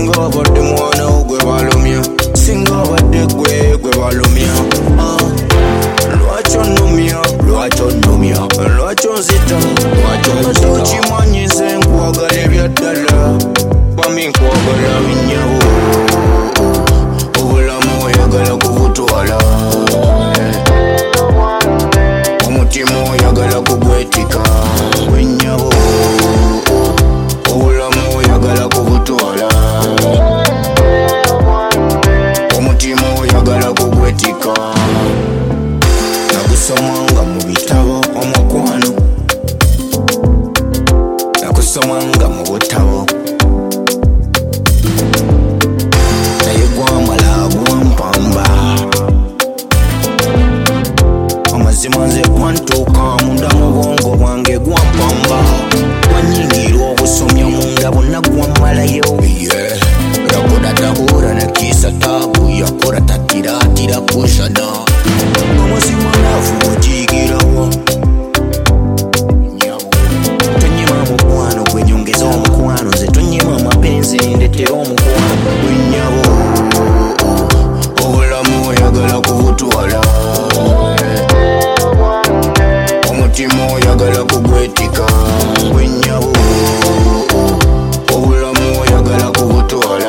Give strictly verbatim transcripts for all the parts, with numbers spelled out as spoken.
Singa abadde mwana ogwe balumya, singa abadde gwe gwe balumya. Lwaki onnumya, lwaki onnumya, lwaki onzita, lwaki onzita. Okimanyi nze nkwagala ebya ddala, bami nkwagala binnyabo. Obulamu oyagala kubutwala, omutima oyagala kugwetika binnyabo. Obulamu oyagala kubutwala, omutima oyagala kugwetika. Nakusomanga mu bitabo omukwano, nakusomanga mu butabo, naye gwamala gwampamba. Amazima nze gwantuuka munda mu bwongo bwange gwampamba. Gwanyingira obusomyo munda bonna gwammalayo. Yakola tabura nakisa tabu, yakola tatiratira kushana. Amazima laavu ogiyigirawo, tonyima mukwano gwe nyongeza omukwano, nze tonyima amapenzi ndetera omukwano gwennyabo. Obulamu oyagala kubutwala, omutima oyagala kugwetika gwennyabo. Obulamu oyagala kubutwala,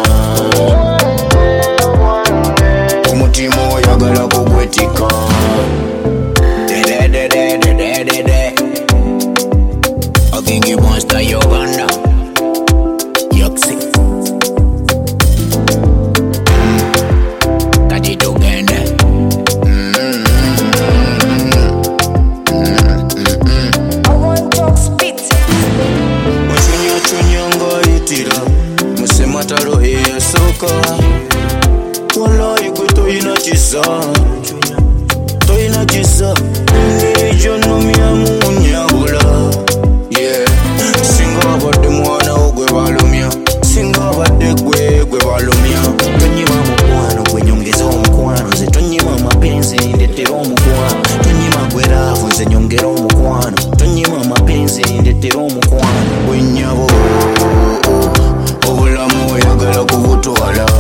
omutima oyagala kugwetika. Ogingi Monster Uganda Yoksi Kati tugende. Ochunya-chunya ng'ayitira musematalo eyasooka. Wallahi gwe toyina kisa, toyina kisa, engeri gy'onnumyamu nnyabula. Singa abadde mwana wo gwe balumya, singa abadde gwe gwe balumya. Tonyima mukwano gwe nyongeza omukwano, nze tonyima amapenzi ndetera omukwano. Tonyima gwe laavu nze nyongera omukwano, tonyima amapenzi ndetera omukwano gwennyabo. Obulamu oyagala kubutwala,